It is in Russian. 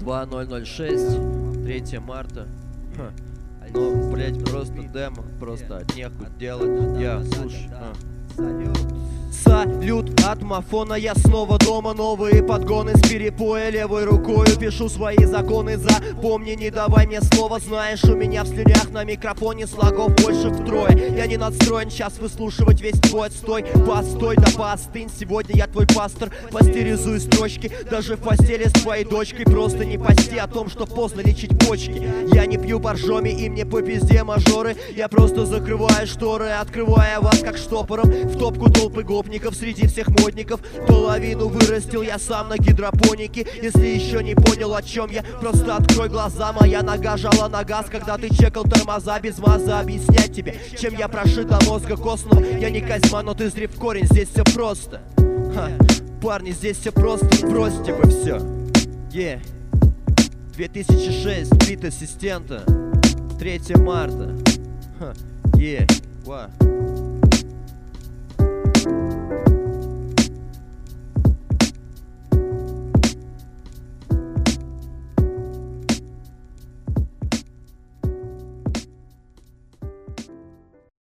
2006, 3 марта. Ну, блять, просто демо, просто нехуй делать. Я, слушай, Салют от мафона, я снова дома. Новые подгоны с перепоя, левой рукою пишу свои законы. Запомни, не давай мне слова. Знаешь, у меня в слюнях на микрофоне слогов больше втрое. Я не надстроен сейчас выслушивать весь твой отстой. Постой, да поостынь, сегодня я твой пастор. Пастеризую строчки, даже в постели с твоей дочкой. Просто не пости о том, что поздно лечить почки. Я не пью боржоми и мне по пизде мажоры. Я просто закрываю шторы, открывая вас как штопором в топку толпы гопников. Среди всех модников половину вырастил я сам на гидропонике. Если еще не понял, о чем я, просто открой глаза. Моя нога жала на газ, когда ты чекал тормоза. Без маза объяснять тебе, чем я прошит до мозга костного. Я не Козьма, но ты зри в корень, здесь все просто. Парни, здесь все просто, бросьте вы все. 2006, бит ассистента, 3 марта.